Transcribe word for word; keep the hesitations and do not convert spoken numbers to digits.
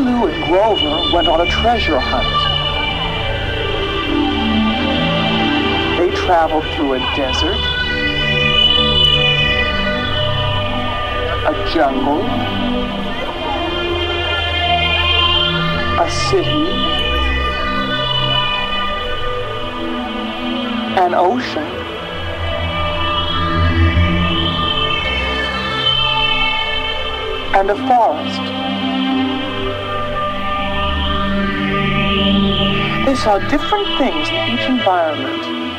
Lulu and Grover went on a treasure hunt. They traveled through a desert, a jungle, a city, an ocean, and a forest. They saw different things in each environment.